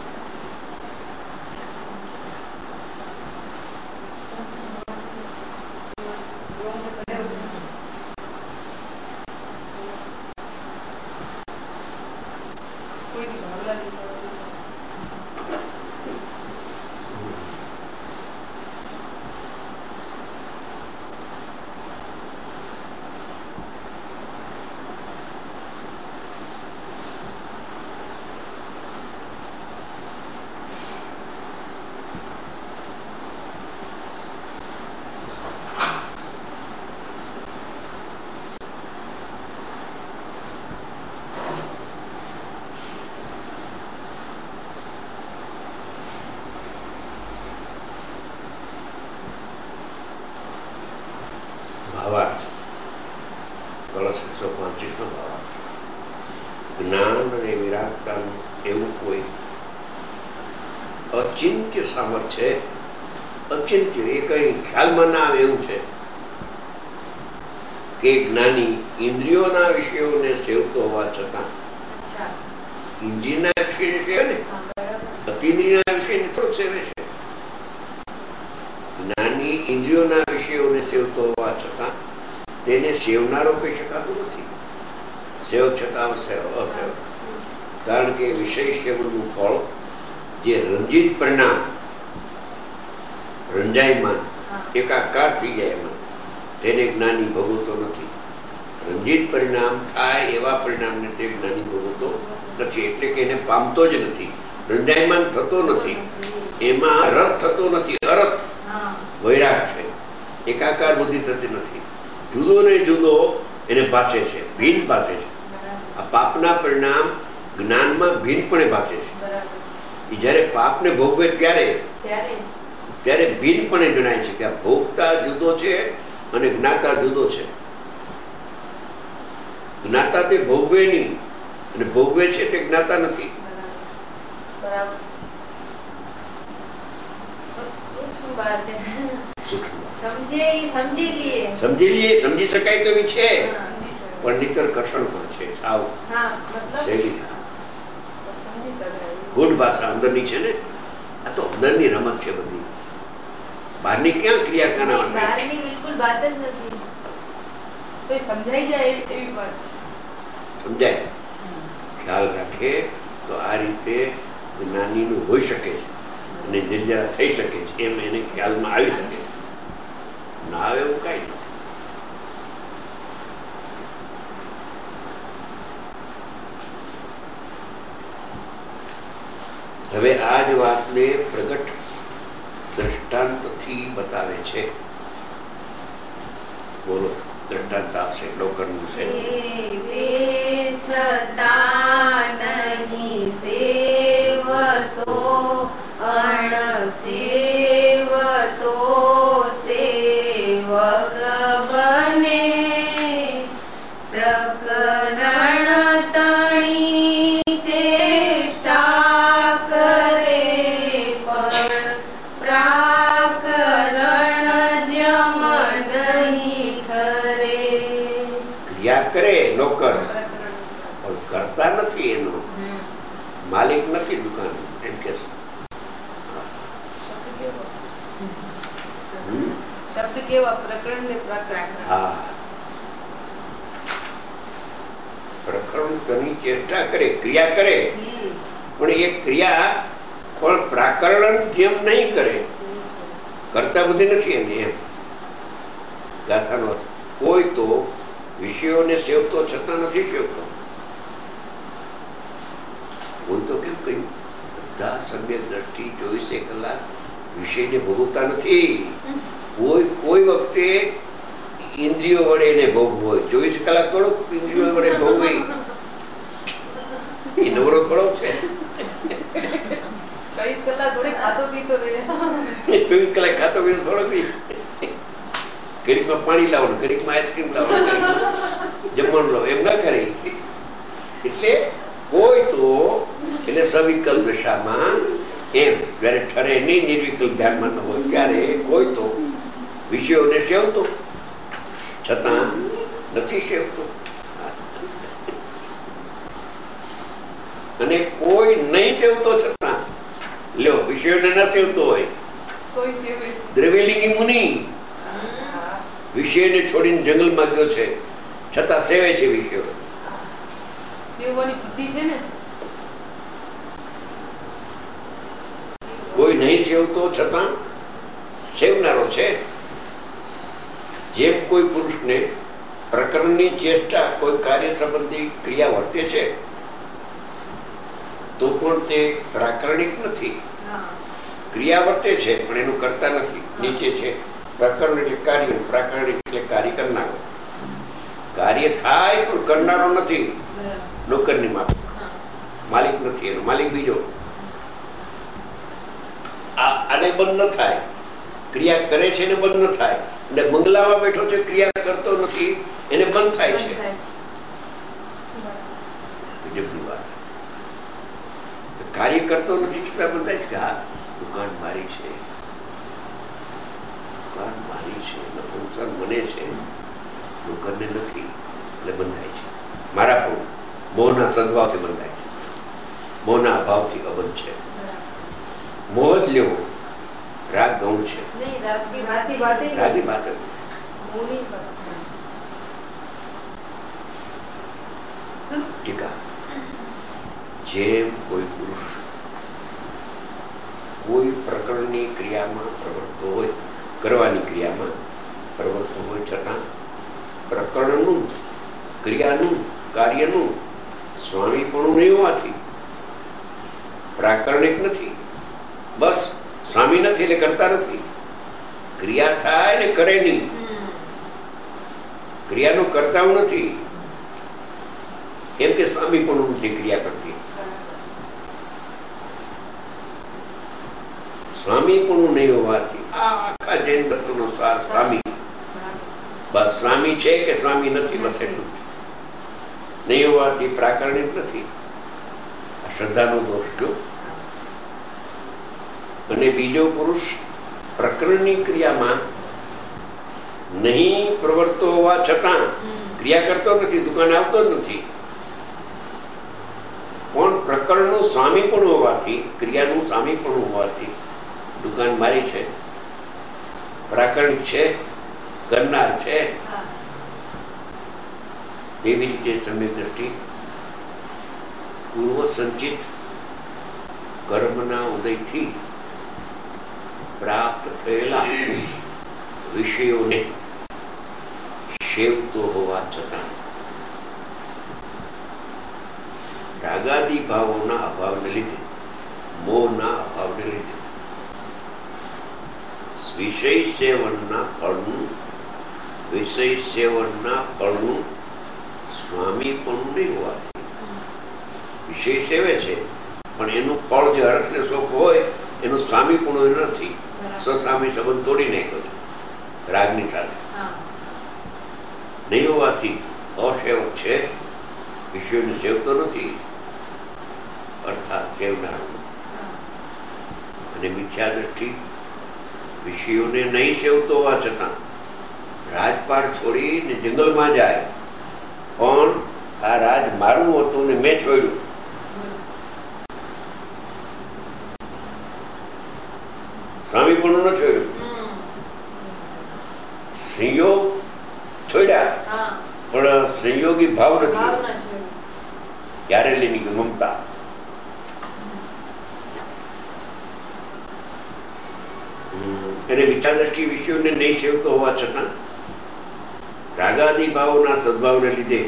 ભાવાર્થ કળશ 135 નો ભાવાર્થ. જ્ઞાન અને વિરાગતાનું એવું કોઈ અચિંત્ય સામર્થ્ય, અચિંત્ય એ કઈ ખ્યાલમાં ના આવે એવું છે કે જ્ઞાની ઇન્દ્રિયોના વિષયોને સેવતો હોવા છતાં, ઇન્દ્રિયના વિષયને સેવે ને, અતિન્દ્રિયના વિષયને થોડુંક સેવે છે. જ્ઞાની ઇન્દ્રિયોના વિષયોને સેવતો હોવા છતાં તેને સેવનારો કહી શકાતું નથી. સેવ છતાં અસેવ. કારણ કે વિષય સેવનનું ફળ જે રંજિત પરિણામ, રંજાયમાન એકાકાર થઈ જાય એમાં, તેને જ્ઞાની ભોગવતો નથી. રંજિત પરિણામ થાય એવા પરિણામને તે જ્ઞાની ભોગવતો નથી. એટલે કે એને પામતો જ નથી, રંજાયમાન થતો નથી, એમાં રથ થતો નથી. અરથ વૈરાગ છે, એકાકાર બુદ્ધિ થતી નથી. જુદો ને જુદો એને ભાષે છે, ભિન્ન ભાષે છે. આ પાપના પરિણામ જ્ઞાનમાં ભિન્નપણે ભાષે છે. એ જયારે પાપને ભોગવે ત્યારે ભિન્નપણે જણાય છે કે આ ભોગતા જુદો છે અને જ્ઞાતા જુદો છે. જ્ઞાતા તે ભોગવે નહીં અને ભોગવે છે તે જ્ઞાતા નથી. સમજી શકાય તો એવી છે, પણ નિતર કઠણ પણ છે. સાવ શૈલી ગુડ ભાષા અંદરની છે ને. આ તો અંદરની રમત છે બધી, બહારની ક્યાં ક્રિયા કરવાના. બિલકુલ વાત જ નથી. સમજાઈ જાય એવી વાત છે. સમજાય, ખ્યાલ રાખે તો આ રીતે જ્ઞાનીનું હોઈ શકે છે અને નિર્જરા થઈ શકે છે, એમ એને ખ્યાલમાં આવી શકે છે. ના આવે એવું કઈ નથી. હવે આ જ વાતને પ્રગટ દ્રષ્ટાંતથી બતાવે છે. બોલો, દ્રષ્ટાંત આપશે લોકરનું છે. પ્રકરણ નોકર, પણ કરતા નથી, એનો માલિક નથી દુકાન. એમ કે શબ્દ કેવા પ્રકરણ ને પ્રકરણ. હા, પ્રકરણ તેની ચેષ્ટા કરે, ક્રિયા કરે, પણ એ ક્રિયા પણ પ્રાકરણ જેમ નહીં કરે, કરતા બધી નથી એની. એમ ગાથાનો કોઈ તો વિષયોને સેવતો છતાં નથી સેવતો. કોઈ તો કેમ કહ્યું, બધા સમ્યક દ્રષ્ટિ 24 કલાક વિષયને ભોગવતા નથી. કોઈ વખતે ઇન્દ્રિયો વડે એને ભોગવો હોય. 24 કલાક થોડોક ઇન્દ્રિયો વડે ભોગવી, એ નવરો થોડોક છે. 24 કલાક થોડી ખાતો પીતો રહે. 24 કલાક ખાતો પીતો થોડોક. ઘડીકમાં પાણી લાવો, ઘડીકમાં આઈસ્ક્રીમ લાવો, જમવાનું લાવો, એમ ના કરે. એટલે કોઈ તો એટલે સવિકલ્પ દશામાં એમ જયારે ઠરે નહીં, નિર્વિકલ્પ ધ્યાનમાં ન હોય ત્યારે કોઈ તો વિષયોને સેવતો છતાં નથી સેવતો, અને કોઈ નહીં સેવતો છતાં લ્યો વિષયોને ન સેવતો હોય. દ્રવ્યલિંગી મુનિ વિષયને છોડીને જંગલમાં ગયો છે, છતાં સેવે છે વિષયો. સેવવાની બુદ્ધિ છે ને. કોઈ નહીં સેવતો છતાં સેવનારો છે. જેમ કોઈ પુરુષને પ્રકરણની ચેષ્ટા કોઈ કાર્ય સંબંધી ક્રિયા વર્તે છે, તો પણ તે પ્રાકરણિક નથી. ક્રિયા વર્તે છે પણ એનું કરતા નથી. નીચે છે પ્રકરણ એટલે કાર્ય, પ્રાકરણિક એટલે કાર્ય કરનારો. કાર્ય થાય પણ કરનારો નથી. નોકરની માફક માલિક નથી, એનો માલિક બીજો. આને બંધ ન થાય, ક્રિયા કરે છે એને બંધ ન થાય, અને બંગલામાં બેઠો છે ક્રિયા કરતો નથી, એને બંધ થાય છે. ગજબની વાત. કાર્ય કરતો નથી છતાં બંધાય છે કે હા દુકાન મારી છે, દુકાન મારી છે, ફંક્શન મને છે, નોકરને નથી, એટલે બંધાય છે. મારા પણ મોહના સદભાવથી બંધાય છે, મોહના અભાવથી અબંધ છે. મોહ જ લેવો, રાગ ગૌણ છે, રાગની વાત જ ટીકા. જેમ કોઈ પુરુષ કોઈ પ્રકરણની ક્રિયામાં પ્રવર્તતો હોય, કરવાની ક્રિયામાં પ્રવર્તતો હોય, છતાં પ્રકરણનું, ક્રિયાનું, કાર્યનું સ્વામીપણું નહીં હોવાથી પ્રાકરણિક નથી. બસ સ્વામી નથી એટલે કરતા નથી. ક્રિયા થાય ને કરે નહીં, ક્રિયાનું કરતા નથી, કેમ કે સ્વામીપણું નથી ક્રિયા કરતી. સ્વામીપણું નહીં હોવાથી આ આખા જૈન દર્શનનો સાર સ્વામી. બસ સ્વામી છે કે સ્વામી નથી, બસ એટલું નહીં હોવાથી પ્રાકરણિક નથી. આ શ્રદ્ધાનો દોષ જો. અને બીજો પુરુષ પ્રકરણની ક્રિયામાં નહીં પ્રવર્તતો હોવા છતાં ક્રિયા કરતો નથી, દુકાને આવતો જ નથી, પણ પ્રકરણનું સ્વામી પણ હોવાથી, ક્રિયાનું સ્વામી પણ હોવાથી દુકાન મારી છે, પ્રાકરણિક છે, કરનાર છે. એવી રીતે સમ્યક દ્રષ્ટિ પૂર્વ સંચિત કર્મના ઉદયથી પ્રાપ્ત થયેલા વિષયોને સેવતો હોવા છતાં રાગાદી ભાવોના અભાવને લીધે, મોહના અભાવને લીધે વિષય સેવનના ફળનું સ્વામી પણ નહીં હોવાથી વિષય સેવે છે પણ એનું ફળ જે હર્ષ ને શોખ હોય એનું સ્વામી પણ નથી. સ્વસ્વામી સંબંધ તોડી નાખ્યો છે રાગની સાથે. નહીં હોવાથી અસેવક છે, વિષયોને સેવતો નથી, અર્થાત સેવનાર નથી. અને મિથ્યા દ્રષ્ટિ વિષયોને નહીં સેવતો હોવા છતાં રાજપાટ છોડીને જંગલમાં જાય, પણ આ રાજ મારું હતું ને મેં છોડ્યું. સ્વામી પણ ન છોડ્યું, સંયોગ છોડ્યા પણ સંયોગી ભાવ નથી. ક્યારે લેની ગઈ મમતા. એને વિચારદ્રષ્ટિ વિષયોને નહીં સેવતો હોવા છતાં રાગાદી ભાવના સદભાવને લીધે,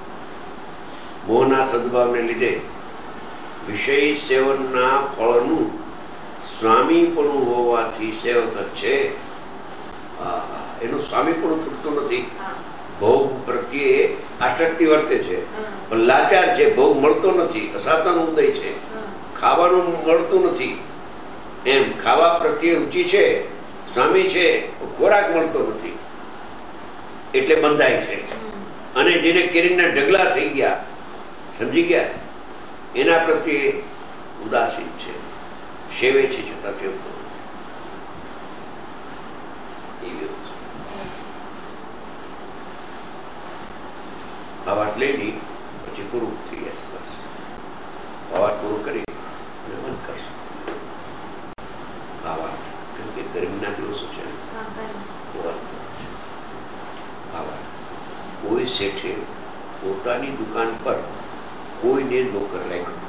મોહના સદભાવને લીધે વિષય સેવનના ફળનું સ્વામીપણું હોવાથી સેવક છે. એનું સ્વામીપણું છૂટતું નથી. ભોગ પ્રત્યે આસક્તિ વર્તે છે, પણ લાચાર છે, ભોગ મળતો નથી, અસાધન ઉદય છે, ખાવાનું મળતું નથી. એમ ખાવા પ્રત્યે રુચિ છે, સ્વામી છે, ખોરાક મળતો નથી એટલે બંધાય છે. અને જેને કેરીના ઢગલા થઈ ગયા, સમજી ગયા, એના પ્રત્યે ઉદાસીન છે, સેવે છે છતાં સેવતો નથી. એવી વસ્તુ આ વાત લઈ લી પછી પૂરું થઈ ગયા છે. બસ આ વાત પૂરું કરી અને બંધ કરશું આ વાત. કેમ કે ગરમીના દિવસો છે. આ વાત કોઈ શેઠે પોતાની દુકાન પર કોઈને નોકર રાખ્યો.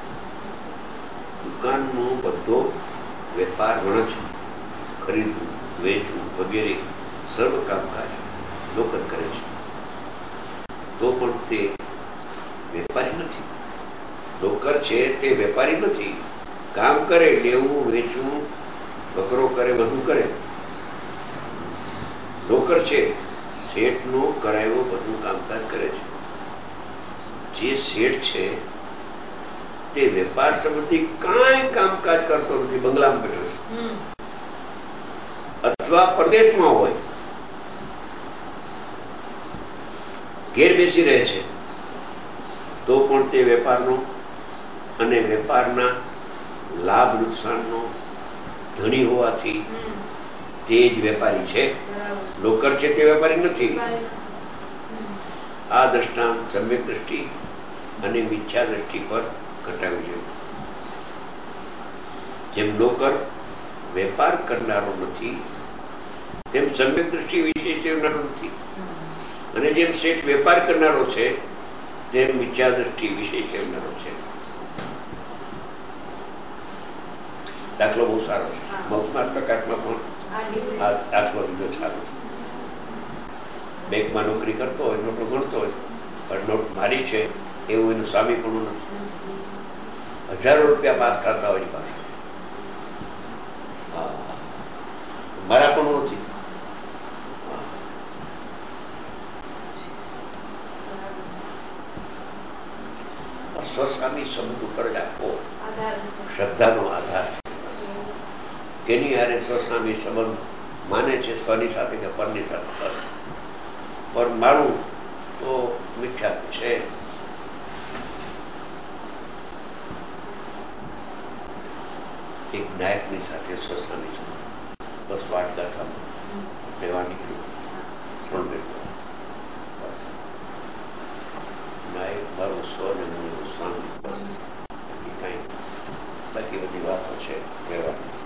દુકાનનો બધો વેપાર વણજ, ખરીદવું, વેચવું વગેરે સર્વ કામકાજ નોકર કરે છે. તો પણ તે વેપારી નથી. નોકર છે તે વેપારી નથી. કામ કરે, લેવું, વેચવું, બકરો કરે, બધું કરે. નોકર છે, શેઠનો કરાયો બધું કામકાજ કરે છે. જે શેઠ છે તે વેપાર સંબંધી કાંઈ કામકાજ કરતો નથી, બંગલામાં બેઠો છે અથવા પરદેશમાં હોય, ઘેર બેસી રહે છે, તો પણ તે વેપારનો અને વેપારના લાભ નુકસાનનો ધણી હોવાથી તે જ વેપારી છે. નોકર છે તે વેપારી નથી. આ દ્રષ્ટાંત સમ્યક દ્રષ્ટિ અને મિથ્યા દ્રષ્ટિ પર ઘટાડવું જોઈએ. જેમ નોકર વેપાર કરનારો નથી, તેમ સમ્યક દ્રષ્ટિ વિશે સેવનારો નથી. અને જેમ શેઠ વેપાર કરનારો છે, તેમ મિથ્યા દ્રષ્ટિ વિશે સેવનારો છે. દાખલો બહુ સારો છે. મોક્ષના પ્રકાશમાં પણ આ દાખલો લીધો સારો છે. બેંકમાં નોકરી કરતો હોય, નોટો ગણતો હોય, પણ નોટ મારી છે એવું એનું સ્વામીપણું નથી. હજારો રૂપિયા પાસ થતા હોય એની પાસે, મારા પણ નથી. સ્વસ્વામી શબ્દ ઉપર જ આખો શ્રદ્ધાનો આધાર છે. તેની હારે સ્વસ્વામી સંબંધ માને છે, સ્વની સાથે કે પરની સાથે. બસ પર મારું તો મિથ્યા છે. એક નાયકની સાથે સ્વસ્વામી સંબંધ, બસ વાટગાથામાં લેવા નીકળ્યું, નાયક મારું સ્વ ને હું સ્વામી. બસ બાકી બધી વાતો છે કહેવાની.